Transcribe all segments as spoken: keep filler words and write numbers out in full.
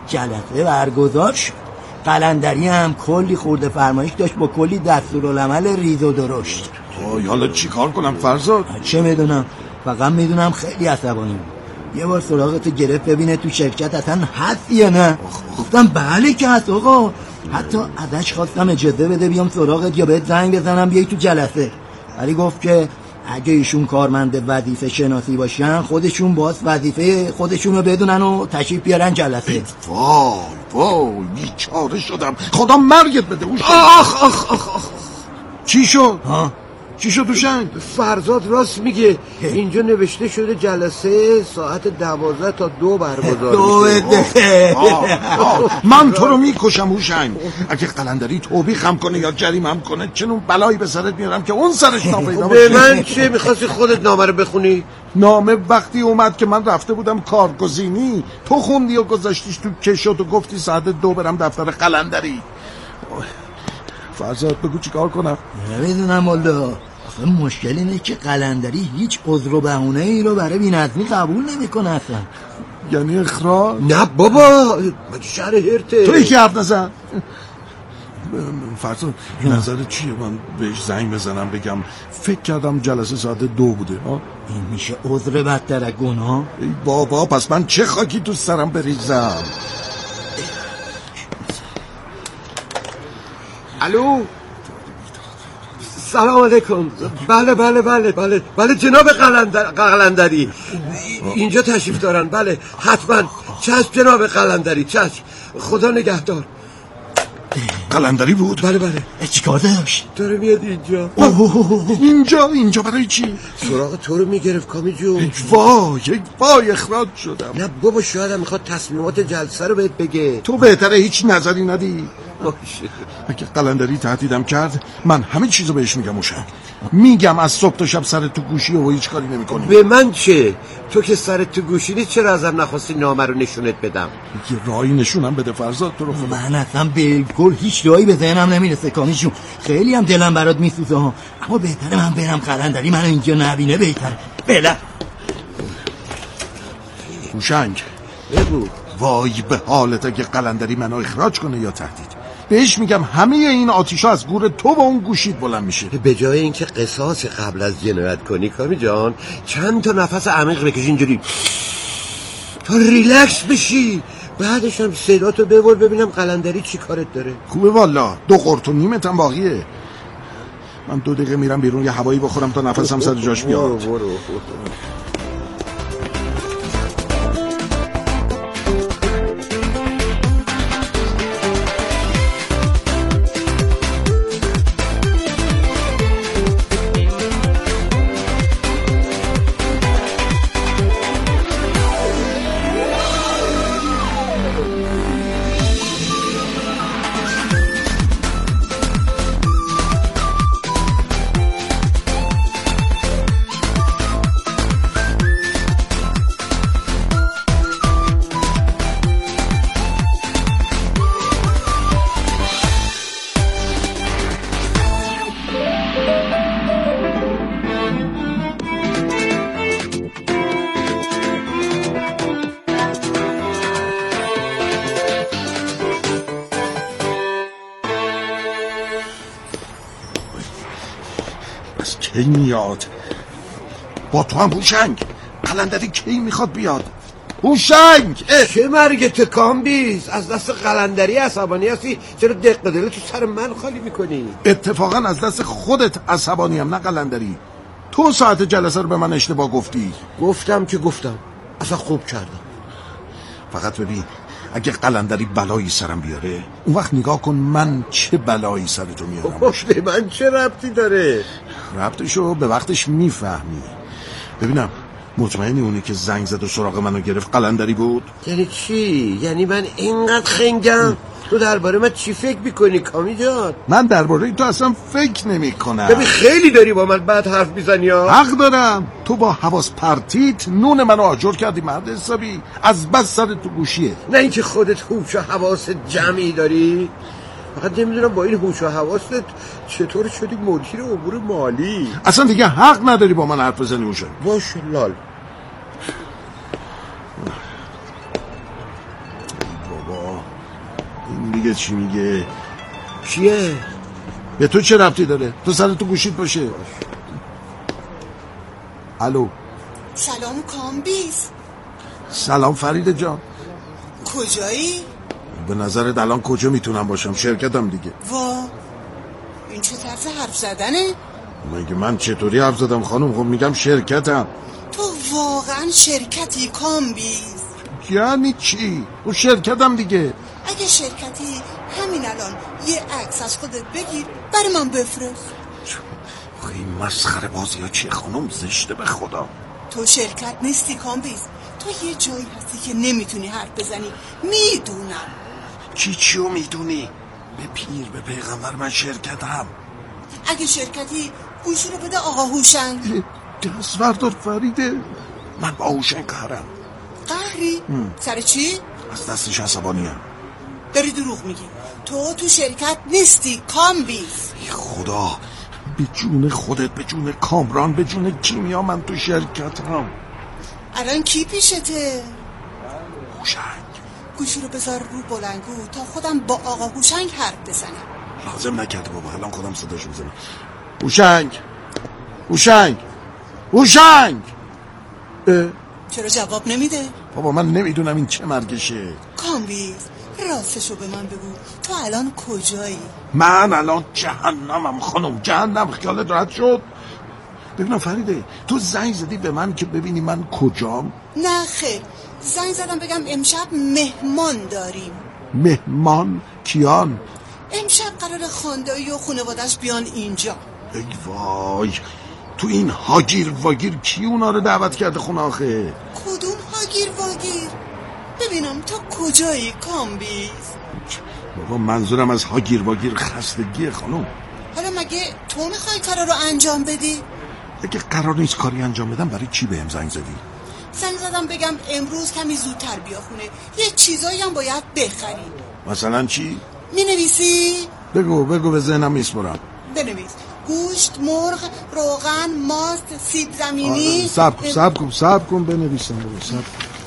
جلسه برگزار شد. قلندری هم کلی خورده فرمایش داشت با کلی دستورالعمل ریز و درشت. آی حالا چی کار کنم فرزاد؟ چه میدونم، فقط میدونم خیلی عصبانی بود. یه بار سراغتو گرفت ببینه تو شرکت اصلا هست یا نه. گفتم بله که هست آقا. حتی ازش خواستم اجازه بده بیام سراغت یا بهت زنگ بزنم بیای تو جلسه، ولی گفت که اگه ایشون کارمند وظیفه شناسی باشن خودشون باز وظیفه خودشون رو بدونن و تشریف بیارن جلسه. وای وای بیچاره شدم، خدا مرگت بده. آخ آخ آخ آخ چی شد؟ ها؟ چی شد هوشنگ؟ فرزاد راست میگه، اینجا نوشته شده جلسه ساعت دوازده تا دو برگزار میشه. من تو رو میکشم هوشنگ. اگه قلندری توبیخم کنه یا جریمم کنه چنون بلایی به سرت میارم که اون سرش ناپیدا باشه. به من چه میخواستی خودت نامه رو بخونی؟ نامه وقتی اومد که من رفته بودم کارگزینی، تو خوندی و گذاشتیش تو کشوت و گفتی ساعت دو برم دفتر قلندری. فرزاد بگو چی کار کنم؟ نمیدونم والا. آخه مشکل اینه که قلندری هیچ عذر و بهونه ای رو برای بی‌نظمی قبول نمیکنه اصلا. یعنی اخراج؟ نه بابا، شهر هرته. تو یکی حرف نزن. فرزاد نظرت چیه من بهش زنگ بزنم بگم فکر کردم جلسه ساعت دو بوده؟ ها این میشه عذر بدتر از گناه؟ ای بابا پس من چه خاکی تو سرم بریزم؟ الو سلام علیکم. بله بله بله بله بله جناب قلندر... قلندری اینجا تشریف دارن. بله حتما. چشم جناب قلندری، چشم. خدا نگهدار. قلندری بود؟ بله بله. چیکار داشت؟ داره میاد اینجا. اینجا اینجا برای چی؟ سراغ تو رو میگرفت کامی جون. وای وای اخراج شدم. نه بابا شاید هم میخواد تصمیمات جلسه رو بهت بگه. تو بهتره هیچ نظری ندی. اگه قلندری تهدیدم کرد من همه چیزو بهش میگم. موشم میگم از صبح تا شب سر تو گوشی و هیچ کاری نمیکنی. به من چه؟ تو که سر تو گوشی نیست، چرا ازم نخواستی نامه رو نشونت بدم؟ یه راهی نشونم بده فرزاد تو رو خدا. من اصلا بالکل هیچ راهی به ذهنم نمیرسه کامی جون. خیلی هم دلم برات میسوزه ها، اما بهتره من برم قلندری منو اینجا نبینه بهتره. بله هوشنگ بگو. وای به حالت اگه قلندری منو اخراج کنه یا تهدید. بهش میگم همه این آتیشا از گور تو و اون گوشید بلند میشه. به جای اینکه قصاص قبل از جنایت کنی کامی جان، چند تا نفس عمیق بکش اینجوری تا ریلکس بشی، بعدش هم صداتو ببر ببینم قلندری چی کارت داره. خوبه والا. دو قرط و نیمت هم باقیه. من دو دقیقه میرم بیرون یه هوایی بخورم تا نفسم سر جاش بیاد. برو برو. کی میاد؟ با تو هم هوشنگ. قلندری کی میخواد بیاد؟ هوشنگ چه مرگت کامبیز؟ از دست قلندری عصبانی هستی؟ چرا دق دل تو سر من خالی میکنی؟ اتفاقا از دست خودت عصبانیم نه قلندری. تو ساعت جلسه رو به من اشتباه گفتی. گفتم که گفتم، اصلا خوب کردم. فقط ببین اگه قلندری بلایی سرم بیاره اون وقت نگاه کن من چه بلایی سرتو میارم. به من چه ربطی داره؟ ربطشو به وقتش میفهمی. ببینم مطمئنی اونی که زنگ زد و سراغ منو گرفت قلندری بود؟ یعنی چی؟ یعنی من اینقدر خنگم؟ تو درباره من چی فکر میکنی کامی جان؟ من درباره تو اصلا فکر نمی کنم. ببین خیلی داری با من بعد حرف میزنی ها. حق دارم. تو با حواس پرتیت نون منو آجر کردی مرد حسابی. از بس سر تو گوشیه. نه اینکه خودت هوش و حواس جمعی داری. فقط نمیدونم با این هوش و حواست چطور شدی مدیر امور مالی. اصلا دیگه حق نداری با من حرف بزنی هوشنگ. باش لال. بابا این دیگه چی میگه؟ چیه؟ به تو چه ربطی داره؟ تو سر تو گوشیت باشه. الو. سلام کامبیز. سلام فرید جان. کجایی؟ به نظرت الان کجا میتونم باشم؟ شرکتم دیگه. وا این چه طرز حرف زدنه؟ مگه من چطوری حرف زدم خانم؟ خب میگم شرکتم. تو واقعا شرکتی کامبیز؟ یعنی چی؟ تو شرکتم دیگه. اگه شرکتی همین الان یه عکس از خودت بگیر برای من بفرست. این مسخره بازی ها چیه خانم؟ زشته به خدا. تو شرکت نیستی کامبیز، تو یه جایی هستی که نمیتونی حرف بزنی. میدونم. چی چیو میدونی؟ به پیر به پیغمبر من شرکتم. اگه شرکتی گوشی رو بده آقا هوشنگ. دست بردار فریده، من با هوشنگ قهرم. قهری؟ سر چی؟ از دستش عصبانیم. داری دروغ میگی. تو تو شرکت نیستی کامبیز. خدا، به جون خودت، به جون کامران، به جون کیمیا من تو شرکتم. الان کی پیشته؟ هوشنگ. گوشی رو بذار رو بلنگو تا خودم با آقا هوشنگ حرف بزنم. لازم نکرده بابا، الان خودم صداش میزنم. هوشنگ، هوشنگ، هوشنگ. چرا جواب نمیده؟ بابا من نمیدونم این چه مرگشه. کامبیز راستشو به من بگو، تو الان کجایی؟ من الان جهنمم خانم، جهنم. خیالت راحت شد؟ ببینم فریده، تو زنگ زدی به من که ببینی من کجام؟ نه خیر، زنگ زدم بگم امشب مهمان داریم. مهمان؟ کیان؟ امشب قرار خاندایی و خانوادش بیان اینجا. ای وای، تو این هاگیر واگیر کی اونا رو دعوت کرده خونه آخه؟ کدوم هاگیر واگیر؟ ببینم تو کجایی کامبیز؟ بابا منظورم از هاگیر واگیر خستگیه خانم. حالا مگه تو میخوای کارا رو انجام بدی؟ اگه قرار نیست کاری انجام بدم برای چی بهم زنگ زدی؟ زنگ زدم بگم امروز کمی زودتر بیا خونه، یه چیزایی هم باید بخریم. مثلا چی؟ مینویسی؟ بگو بگو، به ذهنم میسپرم. بنویس گوشت، مرغ، روغن، ماست، سیب زمینی. سب کن سب کن سب کن بنویسم. سب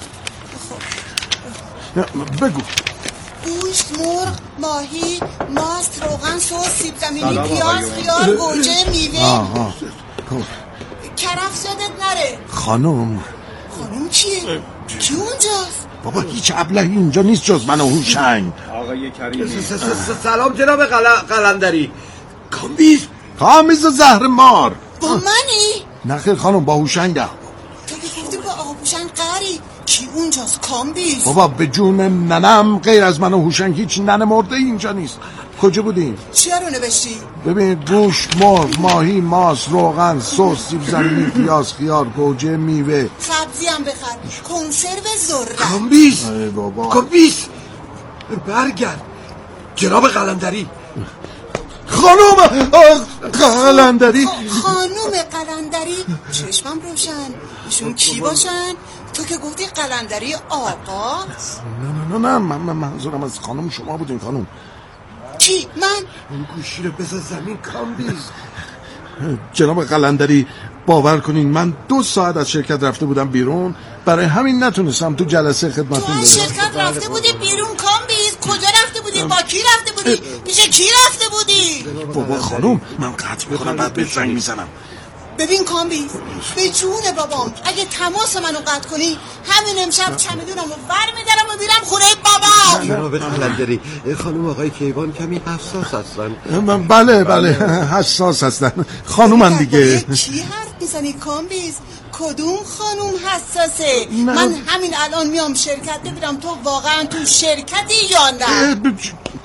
کن. بگو. گوشت، مرغ، ماهی، ماست، روغن، سس، سیب زمینی، پیاز، خیار، گوجه، میوه. آها. کرفس یادت نره. خانم. خانم کیه؟ کی اونجاست؟ بابا هیچ ابلهی اینجا نیست جز من و هوشنگ. آقای کریمی. سلام جناب قلندری. کامبیز. کامبیز زهر مار. با منی؟ نه خیر خانم، با هوشنگم. تو که گفتی با آقا هوشنگ قری. کی اونجاست کامبیز؟ بابا به جون ننم غیر از من و هوشنگ هیچ ننه مرده اینجا نیست. کجا بودیم؟ چیا رو نوشتی؟ ببین گوشت، مرغ، ماهی، ماست، روغن، سس، سیب زمینی، پیاز، خیار، گوجه، میوه. سبزی هم بخر، کنسرو ذره. کامبیز. ای بابا. کامبیز برگرد جناب قلندری. خانوم قلندری. خانوم قلندری؟ چشمم روشن. ایشون کی باشن؟ تو که گفتی قلندری آقا؟ نه نه نه من من منظورم از خانم شما بودین خانم. کی؟ من؟ اون گوشی رو بذار زمین کامبیز. جناب قلندری باور کنین من دو ساعت از شرکت رفته بودم بیرون، برای همین نتونستم تو جلسه خدمتتون تو برم. از شرکت رفته بودی بیرون کامبیز؟ کجا رفته بودی؟ با کی رفته بودی؟ پیش کی رفته بودی؟ بابا خانم من قطع میکنم بعد به زنگ میزنم. ببین کامبیز، به جون بابام اگه تماس منو قطع کنی همین امشب چمدونمو ور میدارم و میرم خونه بابام. جناب قلندری، خانم آقای کیوان کمی حساس هستن. بله بله حساس هستن خانومن دیگه. کی حرف میزنی کامبیز؟ کدوم خانوم حساسه؟ من همین الان میام شرکت ببینم تو واقعا تو شرکتی یا نه.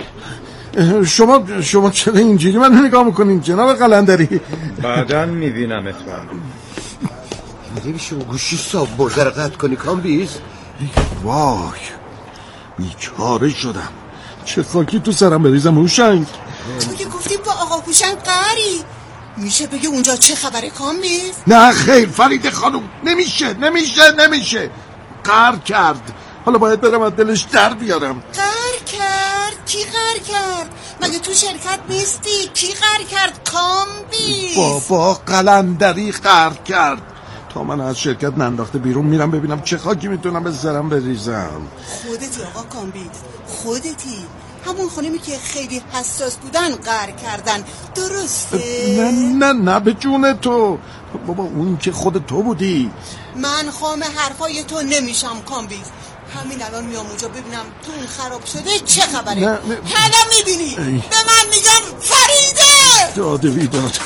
شما شما چرا اینجوری من نگاه میکنین جناب قلندری؟ بعداً میبینم اتفاق. نمیشه گوشی صاحب برده رو قطع کنی کامبیز؟ وای بیچاره شدم، چه خاکی تو سرم بریزم هوشنگ. تو که گفتی با آقا هوشنگ قری، میشه بگی اونجا چه خبره کامبیز؟ نه خیر فرید خانم، نمیشه نمیشه نمیشه. قهر کرد، حالا باید برم از دلش در بیارم. قهر کرد؟ کی قهر کرد؟ مگه تو شرکت نیستی؟ کی قهر کرد کامبیز؟ بابا قلندری قهر کرد. تا من از شرکت ننداخته بیرون میرم ببینم چه خاکی میتونم به سرم بریزم. خودتی آقا کامبیز، خودتی. همون خانمی که خیلی حساس بودن قهر کردن، درسته؟ نه نه نه به جون تو بابا، اون که خود تو بودی. من خام حرفای تو نمیشم کامبیز. همین الان میام اونجا ببینم تو اون خراب شده چه خبره. نه نه. حالا میبینی به من میگم فریده. داده بیداد.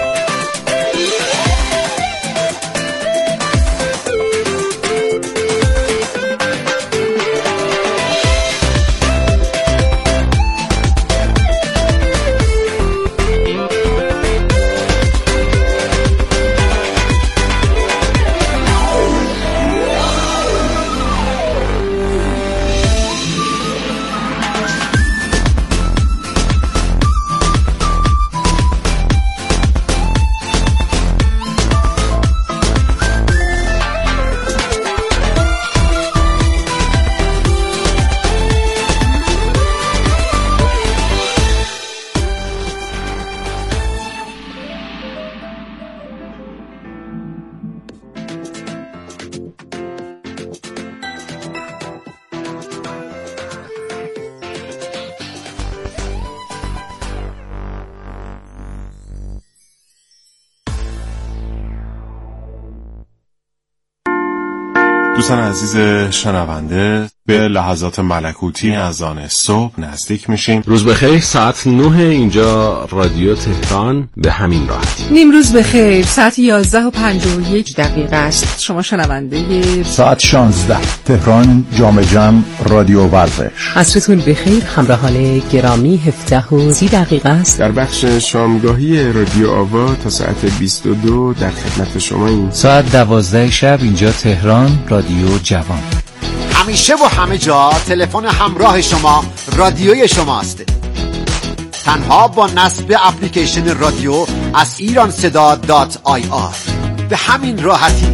دوستان عزیز شنونده، به لحظات ملکوتی از آن صبح نزدیک میشیم. روز بخیر، ساعت نه اینجا رادیو تهران، به همین راحتی. نیم روز بخیر، ساعت یازده و پنجاه و یک دقیقه است. شما شنونده ساعت شانزده تهران جام جم رادیو ورزش. عصرتون بخیر، همراهان گرامی، هفده و سی دقیقه است. در بخش شامگاهی رادیو آوا تا ساعت بیست و دو در خدمت شما این ساعت دوازده شب اینجا تهران رادیو جوان. همیشه و همه جا تلفن همراه شما رادیوی شماست. تنها با نصب اپلیکیشن رادیو از ایران صدا دات آی آر به همین راحتی.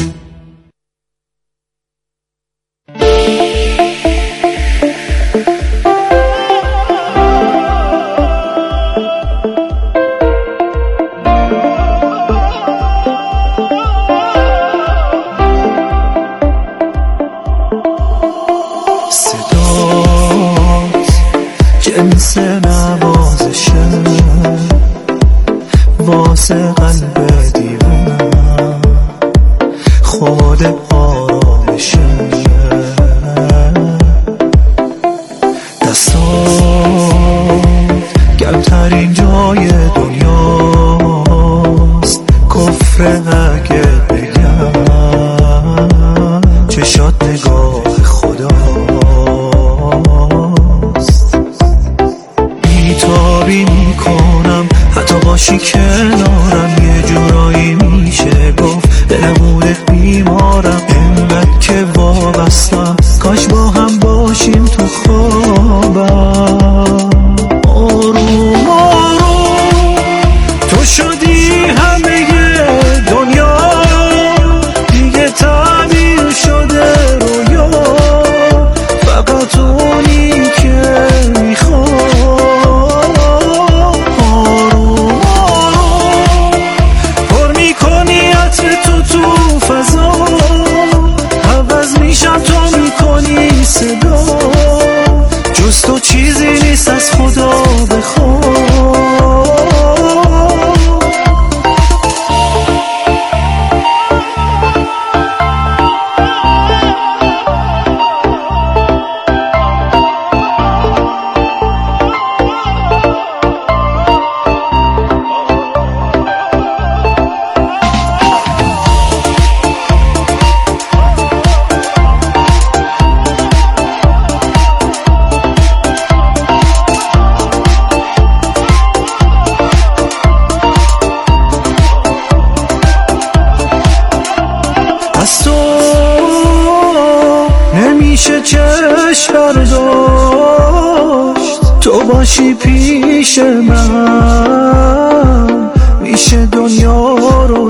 جنس نوازشه واسه قلب دیوونم، خود آرامشه. دستان گرمترین جای دنیاست، کفر اگه بگم چشات نگاه خداست. بیتابی میکنم حتی باشی کنارم، یه جورایی میشه گفت به نمودت بیمارم. اینقدر که وابستم کاش با هم باشیم تو خوابم. آروم آروم تو شدی همه دنیا، دیگه تعبیر شده رویا، فقط اونی که میخوام. آروم آروم پر میکنی عطر تو تو فضا، عوض میشم تو میکنی صدا، جز تو چیزی نیست از خدا بخوام. از تو نمیشه چشم برداشت، تو باشی پیش من میشه دنیا رو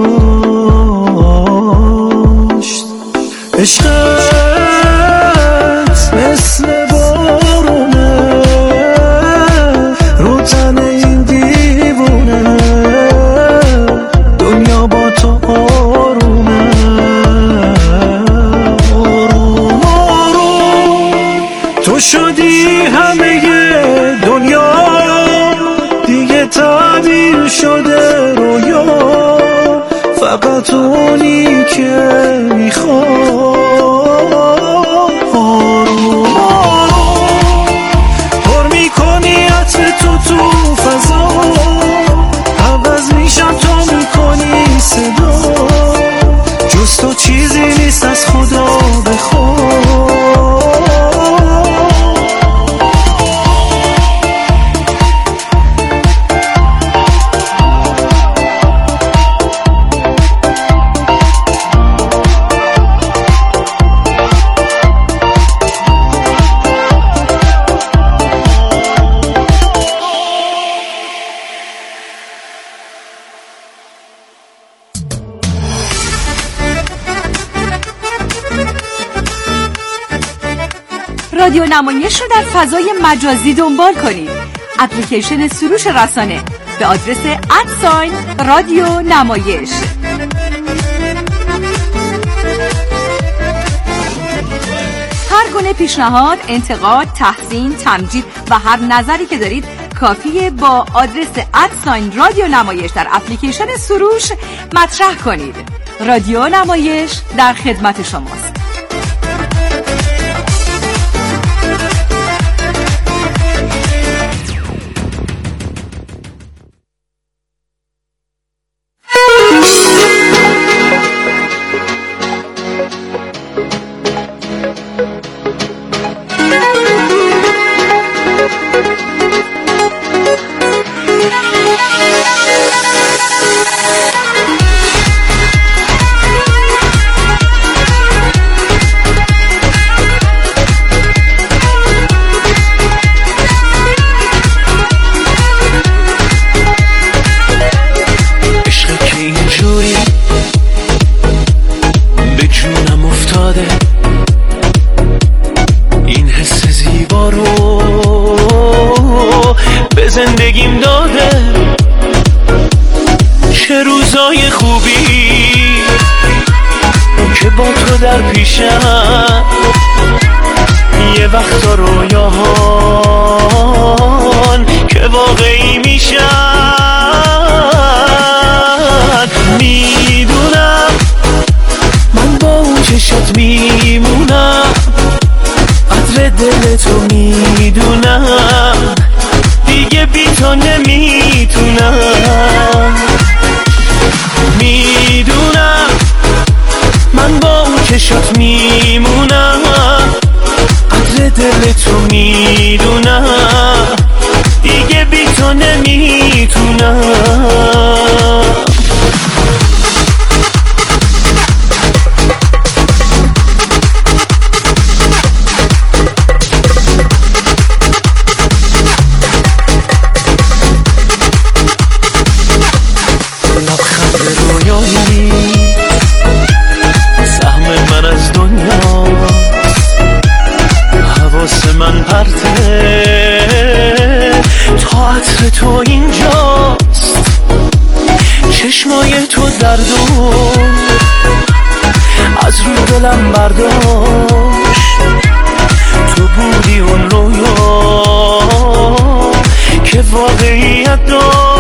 داشت. عشقت مثل بارونه رو تن این دیوونه، دنیا با تو آروم شدی همه دنیا، دیگه تعبیر شده رویا، فقط اونی که میخوام آروم آروم پر میکنی عطر تو تو فضا، عوض میشم تو میکنی صدا، جز تو چیزی نیست از خدا بخوام. رادیو نمایش رو در فضای مجازی دنبال کنید. اپلیکیشن سروش رسانه به آدرس ادساین رادیو نمایش. هر گونه پیشنهاد، انتقاد، تحسین، تمجید و هر نظری که دارید کافیه با آدرس ادساین رادیو نمایش در اپلیکیشن سروش مطرح کنید. رادیو نمایش در خدمت شماست. زندگیم داده چه روزای خوبی که با تو در پیشم، یه وقتا رویاهان که واقعی میشن. میدونم من با اون چشات میمونم، قدر دل تو میدونم، دیگه بی تو نمیتونم. میدونم من با اون چشات میمونم، قدر دل تو میدونم، دیگه بی تو نمیتونم. تو اینجاست، چشمای تو دردون از رو دلم برداشت، تو بودی اون رویا که واقعیت داشت.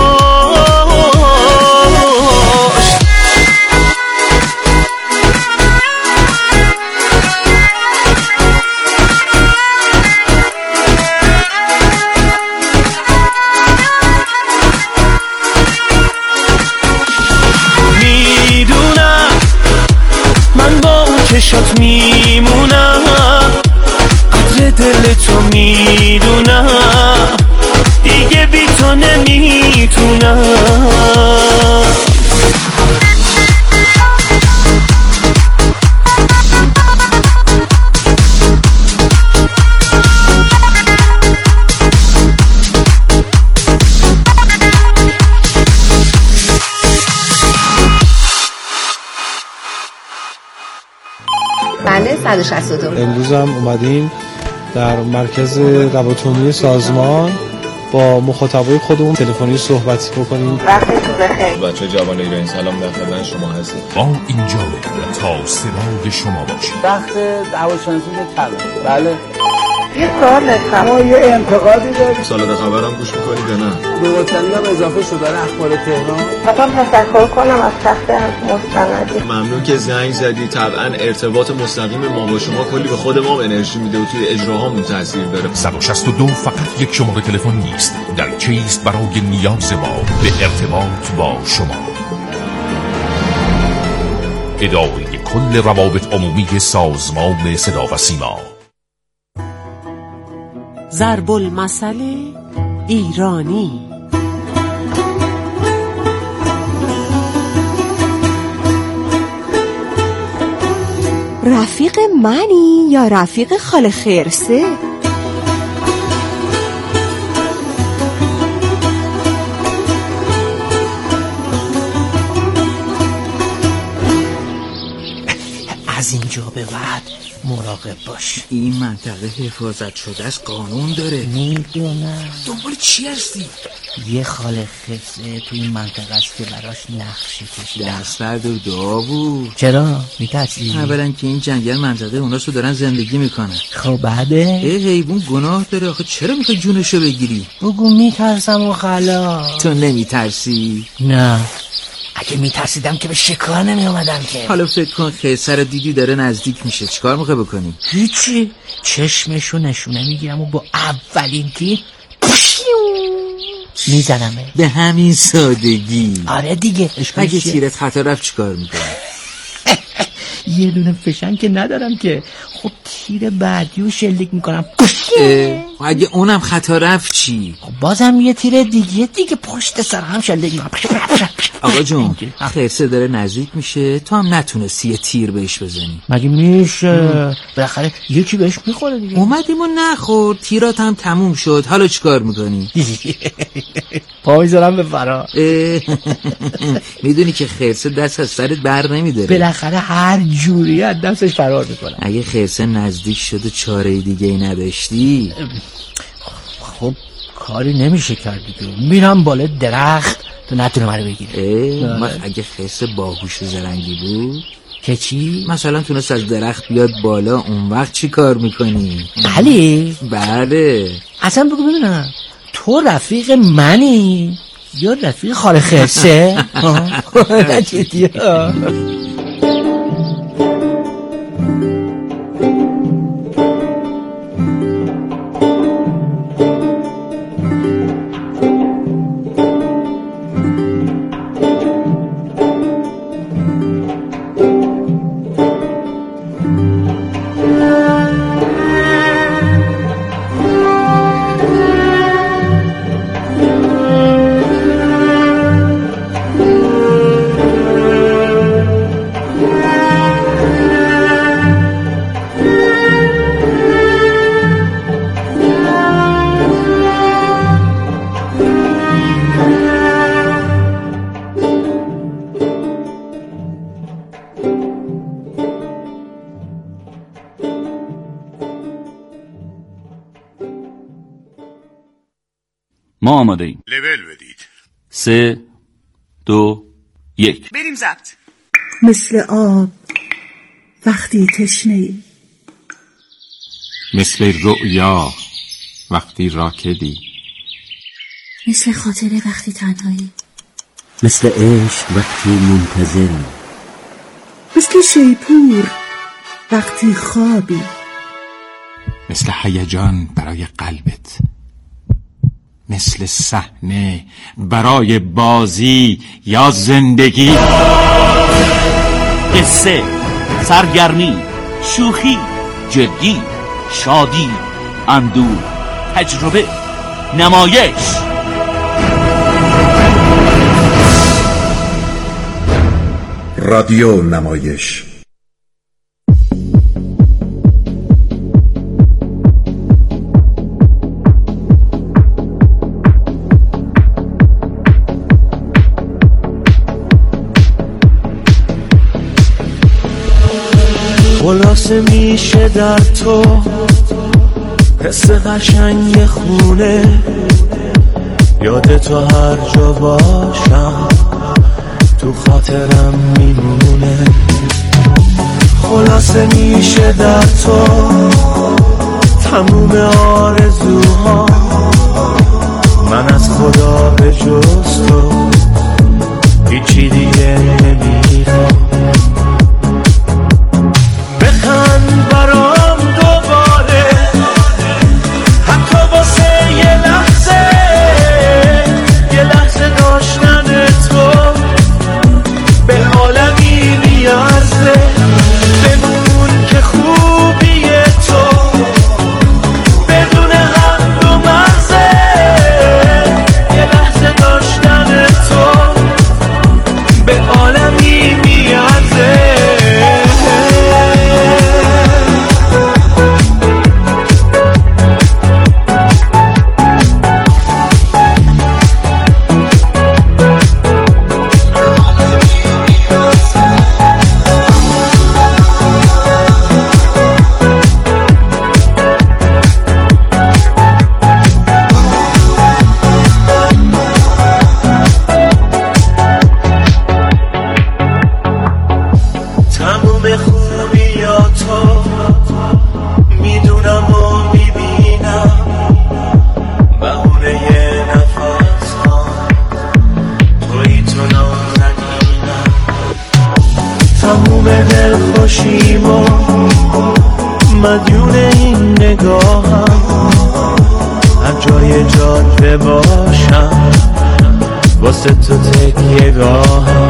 چشات میمونم، قدر دل تو میدونم، دیگه بی تو نمیتونم. صد و شصت و دو. امروز هم اومدیم در مرکز روابط سازمان با مخاطبای خودمون تلفنی صحبت بکنیم. وقتتون بخیر. بچه جوان ایرانی سلام، در خدمت شما هستیم. ما اینجا تا صدای شما باشیم. وقت روانشناسی کمه. بله. یه سوال داشتم. ما یه انتقادی داریم. سالاد خبرم گوش میکنی یا نه؟ به وطنی هم اضافه شده در اخبار تهران. میخوام تشکر کنم از شخص مستندی. ممنون که زنگ زدی. طبعا ارتباط مستقیم ما با شما کلی به خود ما انرژی میده و توی اجراهامون تاثیر داره. صد و شصت و دو فقط یک شماره تلفن نیست، در چیست برای نیاز ما به ارتباط با شما. اداره کل روابط عمومی سازمان صدا و سیما. ضرب المثل ایرانی. رفیق منی یا رفیق خاله خرسه؟ از اینجا به بعد مراقب باش. این منطقه حفاظت شده از قانون داره. میدونم. دنبال چی هستی؟ یه خاله خفه تو این منطقه است که براش نقشه کشیدم. دست بردار داوود. چرا؟ میترسی؟ اولا که این جنگل منطقه اوناسو دارن زندگی میکنن. خب بعده؟ ای حیوان گناه داره آخه، چرا میخوای جونشو بگیری؟ بگو میترسم و خلا. تو نمیترسی؟ نه، اگه میترسیدم که به شکار نمی اومدم که. حالا فکر کن خیسر رو دیدی داره نزدیک میشه، چیکار میخوای بکنی؟ هیچی، چشمشو نشونه میگیرم و با اولین تیر میزنمه. به همین سادگی؟ آره دیگه. اگه تیرت خطا رفت چیکار میکنی؟ یه دونه فشن که ندارم که. خب تیر بعدی رو شلیک میکنم. اگه اونم خطا رفت چی؟ خب بازم یه تیر دیگه دیگه پشت سر هم شلیک میکنم. آقا جون خرسه داره نزدیک میشه، تو هم نتونستی یه تیر بهش بزنی. مگه میشه؟ بالاخره یکی بهش میخوره دیگه. اومدیم و نخورد، تیرات هم تموم شد، حالا چیکار میکنی؟ پا میذارم به فرار. میدونی که خرسه دست از سرت بر نمیداره. بالاخره هر جوری از دستش فرار میکنه. اگه خرسه نزدیک شد و چاره دیگه ای نداشتی، خب کاری نمیشه کرد دیگه. میرم بالا درخت تو نتونه منو بگیره. اگه خرسه باهوش و زرنگی بود که چی؟ مثلا تونست از درخت بیاد بالا، اون وقت چی کار میکنی؟ علی؟ بله. اصلا بگو ببینم تو رفیق منی یا رفیق خاله خرسه؟ نه جدیه. ما آماده ایم. لول بدید. سه دو یک بریم ضبط. مثل آب وقتی تشنه‌ای، مثل رؤیا وقتی راکدی، مثل خاطره وقتی تنهایی، مثل عشق وقتی منتظری، مثل شیپور وقتی خوابی، مثل هیجان برای قلبت، مثل صحنه برای بازی یا زندگی. قصه، سرگرمی، شوخی، جدی، شادی، اندوه، تجربه، نمایش. رادیو نمایش. خلاصه میشه در تو حس قشنگ خونه، یاد تو هر جا باشم تو خاطرم میمونه. خلاصه میشه در تو تموم آرزوها من از خدا به جز تو هیچی دیگه نمیخوام. بخند برام دوباره حتی واسه یه لحظه، یه لحظه داشتن تو به عالمی میارزه. بمون که خوبی تو بدون حد و مغزه، یه لحظه داشتن تو به عالمی میارزه. مدیون این نگاهم هر جای جاده باشم واسه تو تکیه گاهم.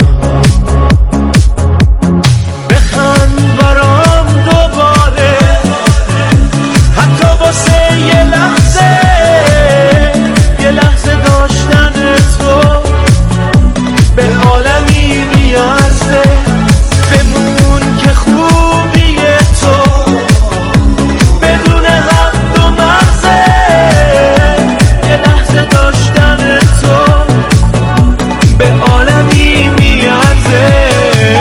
بخند برام دوباره حتی واسه یه لحظه، یه لحظه داشتن تو به عالمی میارزه. بمون که خوبی تو بدون حد و مغزه، یه لحظه داشتن تو به عالمی میارزه.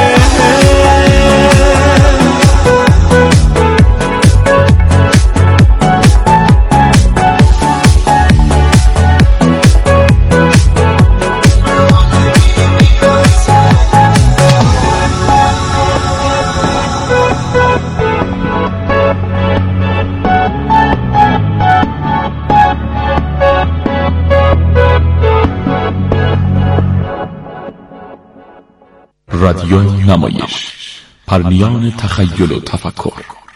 رادیو نمایش، پرنیان تخیل و تفکر.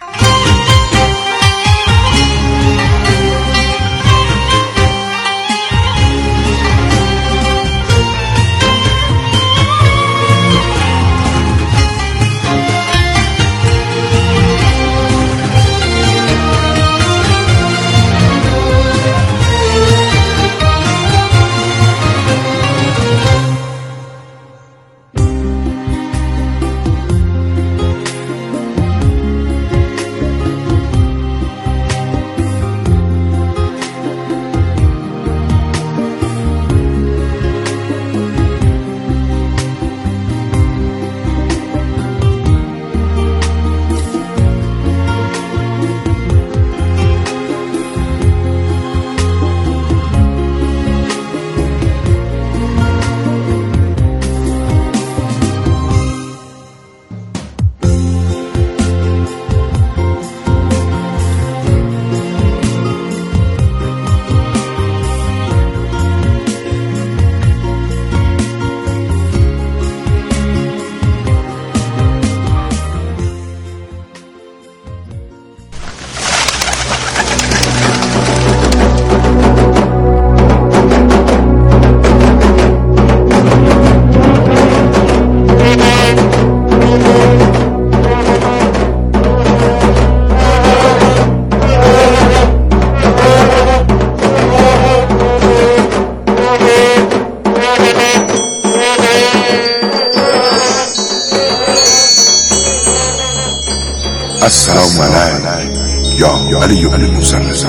السلام علیک یا علی بن موسی رضا.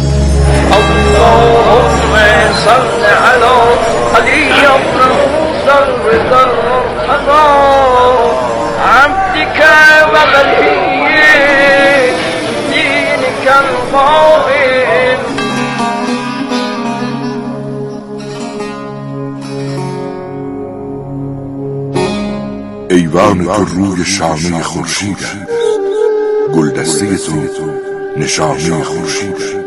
اللهم صل على علي بن موسى رضا عبدك وولي دينك القائم. ایوان تو روی شانه خورشید است، گلدسته تو نشانه خورشید